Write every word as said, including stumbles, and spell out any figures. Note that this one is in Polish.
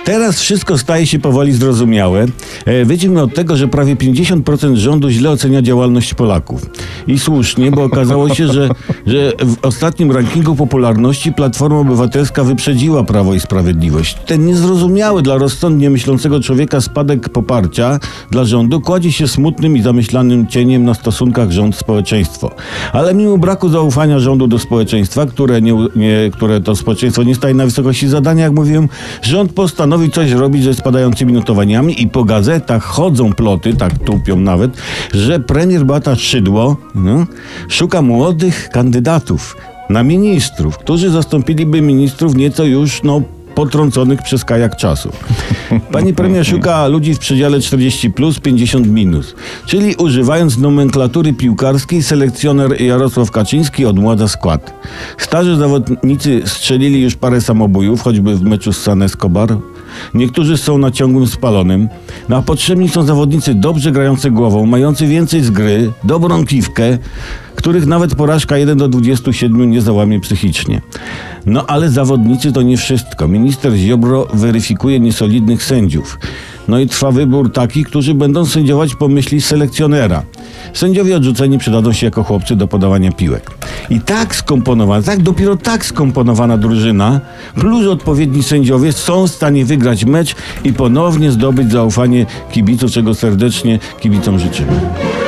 Teraz wszystko staje się powoli zrozumiałe. Wyjdźmy od tego, że prawie pięćdziesiąt procent rządu źle ocenia działalność Polaków. I słusznie, bo okazało się, że, że w ostatnim rankingu popularności Platforma Obywatelska wyprzedziła Prawo i Sprawiedliwość. Ten niezrozumiały dla rozsądnie myślącego człowieka spadek poparcia dla rządu kładzie się smutnym i zamyślanym cieniem na stosunkach rząd-społeczeństwo. Ale mimo braku zaufania rządu do społeczeństwa, które, nie, nie, które to społeczeństwo nie staje na wysokości zadania, jak mówiłem, rząd postanowił coś robić ze spadającymi notowaniami i po gazetach chodzą ploty, tak tupią nawet, że premier Beata Szydło no, szuka młodych kandydatów na ministrów, którzy zastąpiliby ministrów nieco już no potrąconych przez kajak czasu. Pani premier szuka ludzi w przedziale czterdzieści plus, pięćdziesiąt minus. Czyli używając nomenklatury piłkarskiej, selekcjoner Jarosław Kaczyński odmładza skład. Starzy zawodnicy strzelili już parę samobójów, choćby w meczu z San Escobar. Niektórzy są na ciągłym spalonym. No a potrzebni są zawodnicy dobrze grający głową, mający więcej z gry, dobrą piwkę, których nawet porażka jeden do dwudziestu siedmiu nie załamie psychicznie. No ale zawodnicy to nie wszystko. Minister Ziobro weryfikuje niesolidnych sędziów. No i trwa wybór takich, którzy będą sędziować po myśli selekcjonera. Sędziowie odrzuceni przydadzą się jako chłopcy do podawania piłek. I tak skomponowana, tak dopiero tak skomponowana drużyna plus odpowiedni sędziowie są w stanie wygrać mecz i ponownie zdobyć zaufanie kibiców, czego serdecznie kibicom życzymy.